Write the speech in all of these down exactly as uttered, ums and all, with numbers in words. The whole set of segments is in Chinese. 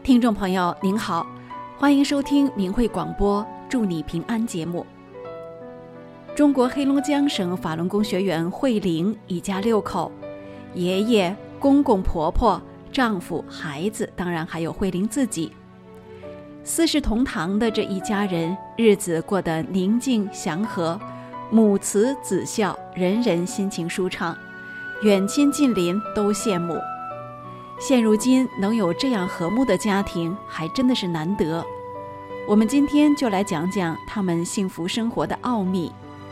听众朋友您好，欢迎收听明慧广播祝你平安节目。中国黑龙江省法轮功学员慧玲一家六口，爷爷、公公婆婆、丈夫、孩子，当然还有慧玲自己，四世同堂的这一家人，日子过得宁静祥和，母慈子孝，人人心情舒畅，远亲近邻都羡慕。现如今能有这样和睦的家庭，还真的是难得。我们今天就来讲讲他们幸福生活的奥秘。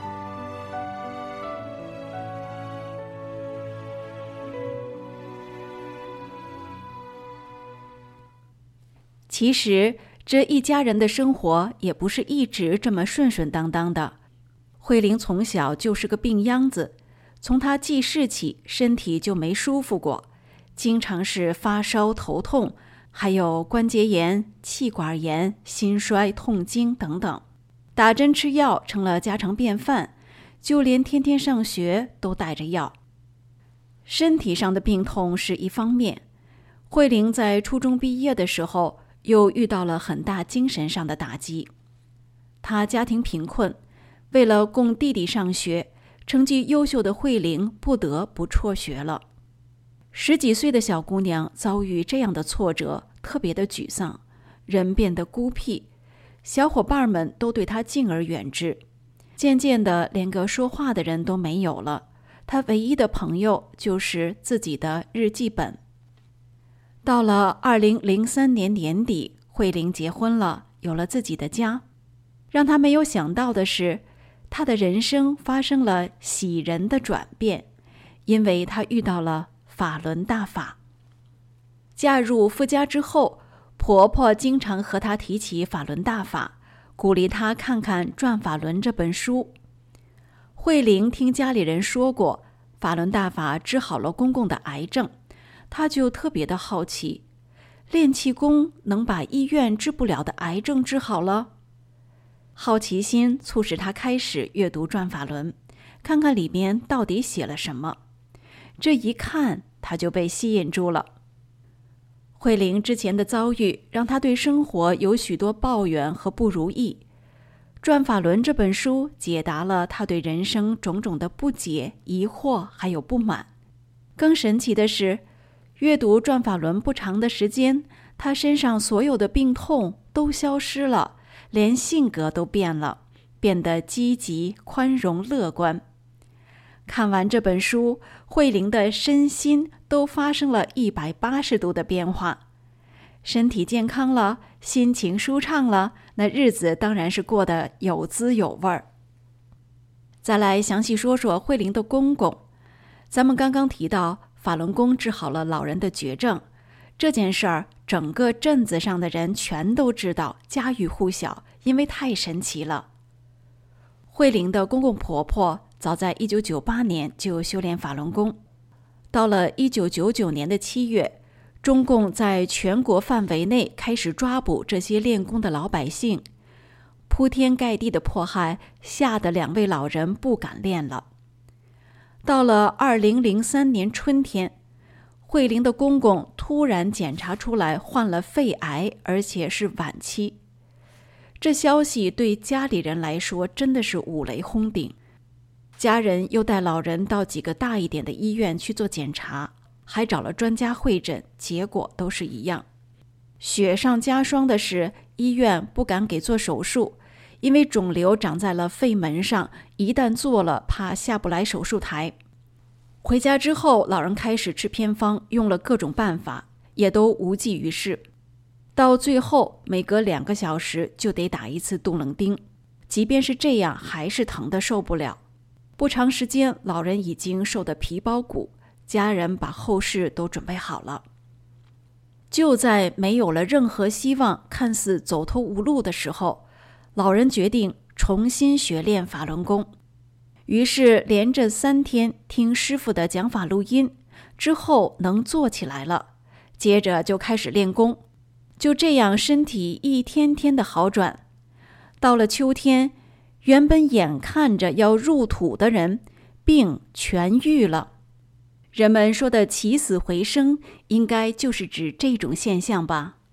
其实这一家人的生活也不是一直这么顺顺当当的。慧玲从小就是个病秧子，从她记事起，身体就没舒服过，经常是发烧、头痛，还有关节炎、气管炎、心衰、痛经等等，打针吃药成了家常便饭，就连天天上学都带着药。身体上的病痛是一方面，慧玲在初中毕业的时候又遇到了很大精神上的打击。她家庭贫困，为了供弟弟上学，成绩优秀的慧玲不得不辍学了。十几岁的小姑娘遭遇这样的挫折，特别的沮丧，人变得孤僻，小伙伴们都对她敬而远之，渐渐的连个说话的人都没有了。她唯一的朋友就是自己的日记本。到了二零零三年年底，慧玲结婚了，有了自己的家。让她没有想到的是，她的人生发生了喜人的转变，因为她遇到了法轮大法。嫁入夫家之后，婆婆经常和她提起法轮大法，鼓励她看看《转法轮》这本书。慧玲听家里人说过，法轮大法治好了公公的癌症，她就特别的好奇，练气功能把医院治不了的癌症治好了？好奇心促使她开始阅读《转法轮》，看看里面到底写了什么。这一看，她就被吸引住了。慧玲之前的遭遇让她对生活有许多抱怨和不如意，《转法轮》这本书解答了她对人生种种的不解、疑惑还有不满。更神奇的是，阅读《转法轮》不长的时间，她身上所有的病痛都消失了，连性格都变了，变得积极、宽容、乐观。看完这本书，慧玲的身心都发生了一百八十度的变化，身体健康了，心情舒畅了，那日子当然是过得有滋有味儿。再来详细说说慧玲的公公。咱们刚刚提到法轮功治好了老人的绝症，这件事儿整个镇子上的人全都知道，家喻户晓，因为太神奇了。慧玲的公公婆婆早在一九九八年就修炼法轮功，到了一九九九年的七月，中共在全国范围内开始抓捕这些练功的老百姓，铺天盖地的迫害吓得两位老人不敢练了。到了二零零三年春天，慧玲的公公突然检查出来患了肺癌，而且是晚期。这消息对家里人来说真的是五雷轰顶，家人又带老人到几个大一点的医院去做检查，还找了专家会诊，结果都是一样。雪上加霜的是，医院不敢给做手术，因为肿瘤长在了肺门上，一旦做了，怕下不来手术台。回家之后，老人开始吃偏方，用了各种办法，也都无济于事。到最后，每隔两个小时就得打一次杜冷丁，即便是这样，还是疼得受不了。不长时间，老人已经瘦得皮包骨，家人把后事都准备好了。就在没有了任何希望，看似走投无路的时候，老人决定重新学练法轮功。于是连着三天听师傅的讲法录音，之后能坐起来了，接着就开始练功。就这样，身体一天天的好转。到了秋天，原本眼看着要入土的人，病痊愈了。人们说的起死回生，应该就是指这种现象吧。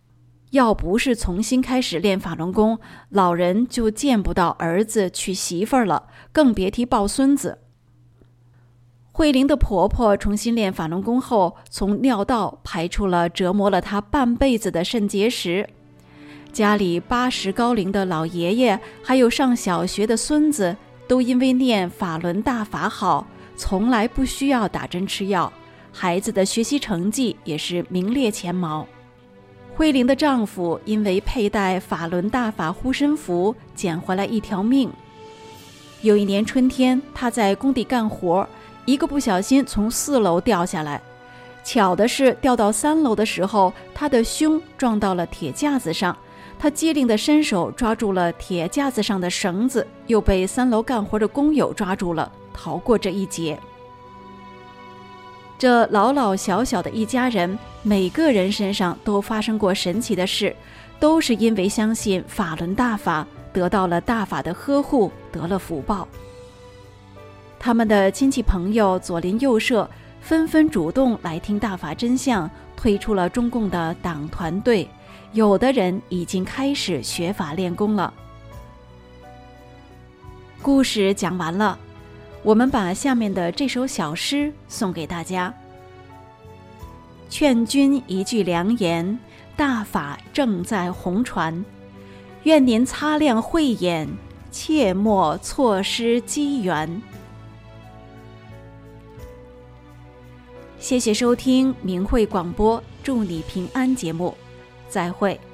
要不是重新开始练法轮功，老人就见不到儿子娶媳妇儿了，更别提抱孙子。慧玲的婆婆重新练法轮功后，从尿道排出了折磨了她半辈子的肾结石。家里八十高龄的老爷爷，还有上小学的孙子，都因为念法轮大法好，从来不需要打针吃药，孩子的学习成绩也是名列前茅。慧玲的丈夫因为佩戴法轮大法护身符，捡回来一条命。有一年春天，他在工地干活，一个不小心从四楼掉下来，巧的是掉到三楼的时候，他的胸撞到了铁架子上，他机灵地伸手抓住了铁架子上的绳子，又被三楼干活的工友抓住了，逃过这一劫。这老老小小的一家人，每个人身上都发生过神奇的事，都是因为相信法轮大法，得到了大法的呵护，得了福报。他们的亲戚朋友左邻右舍纷纷主动来听大法真相，退出了中共的党团队，有的人已经开始学法练功了。故事讲完了，我们把下面的这首小诗送给大家。劝君一句良言，大法正在红传，愿您擦亮慧眼，切莫错失机缘。谢谢收听明慧广播，祝你平安节目，再会。